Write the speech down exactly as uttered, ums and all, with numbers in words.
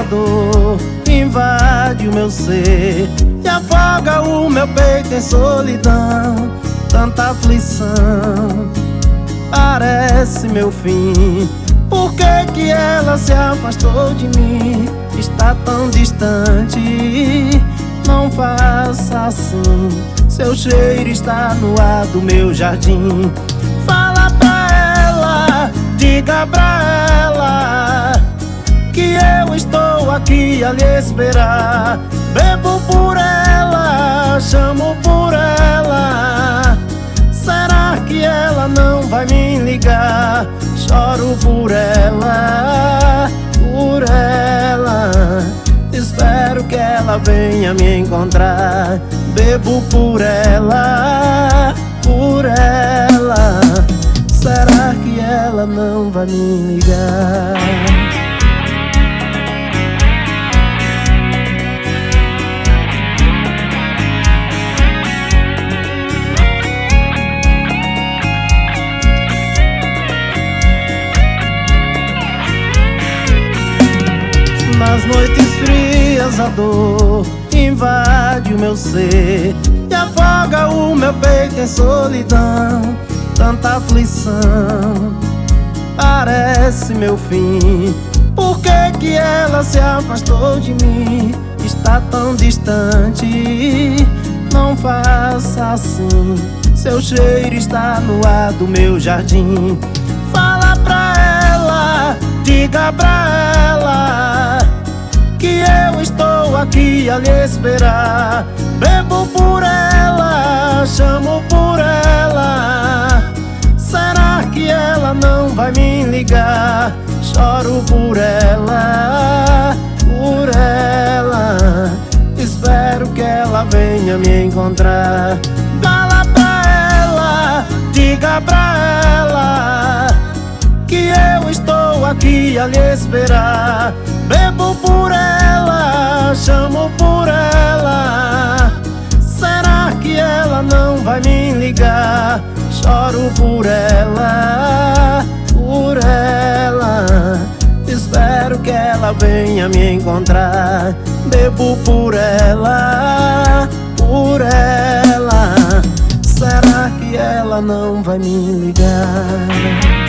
dor invade o meu ser e afoga o meu peito em solidão. Tanta aflição parece meu fim. Por que que ela se afastou de mim? Está tão distante. Não faça assim, seu cheiro está no ar do meu jardim. Fala pra ela, diga pra ela que eu estou aqui a lhe esperar. Bebo por ela, chamo por ela. Será que ela não vai me ligar? Choro por ela, por ela. Espero que ela venha me encontrar. Bebo por ela, por ela. Será que ela não vai me ligar? Nas noites frias a dor invade o meu ser e afoga o meu peito em solidão. Tanta aflição parece meu fim. Por que que ela se afastou de mim? Está tão distante. Não faça assim, seu cheiro está no ar do meu jardim. Fala pra ela, diga pra ela que eu estou aqui a lhe esperar. Bebo por ela, chamo por ela. Será que ela não vai me ligar? Choro por ela, por ela. Espero que ela venha me encontrar. Fala pra ela, diga pra ela que eu estou aqui a lhe esperar. Bebo por ela, chamo por ela. Será que ela não vai me ligar? Choro por ela, por ela. Espero que ela venha me encontrar. Bebo por ela, por ela. Será que ela não vai me ligar?